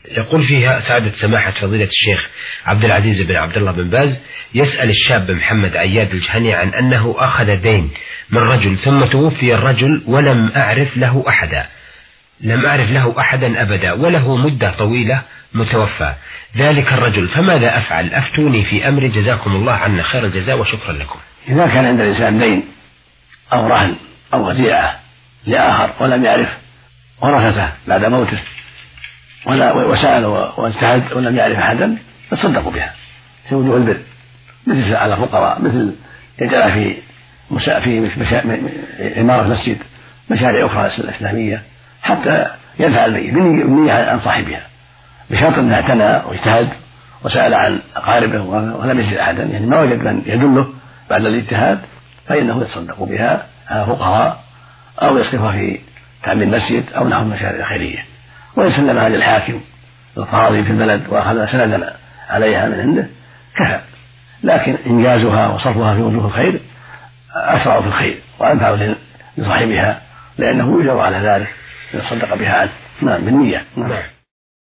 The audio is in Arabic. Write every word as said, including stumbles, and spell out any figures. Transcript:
يقول فيها سعادة سماحة فضيلة الشيخ عبد العزيز بن عبد الله بن باز، يسأل الشاب محمد عياد الجهني عن أنه أخذ دين من رجل ثم توفي الرجل ولم أعرف له أحدا لم أعرف له أحدا أبدا وله مدة طويلة متوفى ذلك الرجل، فماذا أفعل؟ أفتوني في أمر جزاكم الله عنا خير الجزاء وشكرا لكم. إذا كان عند الإنسان دين أو رهن أو وديعة لآخر ولم يعرف ورثته بعد موته ولا وسأل واجتهد ولم يعرف أحدا فتصدقوا بها في وجوه البر، مثل على الفقراء، مثل يجعل في مسا في مشا... عمارة مسجد، مشاريع أخرى إسلامية، حتى ينفع الميت بالنية عن صاحبها، بشرط أنه اعتنى واجتهد وسأل عن أقاربه ولم يجد أحدا، يعني ما وجد من يدله بعد الاجتهاد، فإنه يتصدق بها على فقراء أو يصرفها في تعمير المسجد أو نحو المشاريع الخيرية، ويسلمها للحاكم القاضي في البلد وأخذ سندا عليها من عنده كفى. لكن إنجازها وصرفها في وجوه الخير أسرع في الخير وأنفع لصاحبها، لأنه يجر على ذلك يتصدق بها عنه. نعم بالنية. نعم.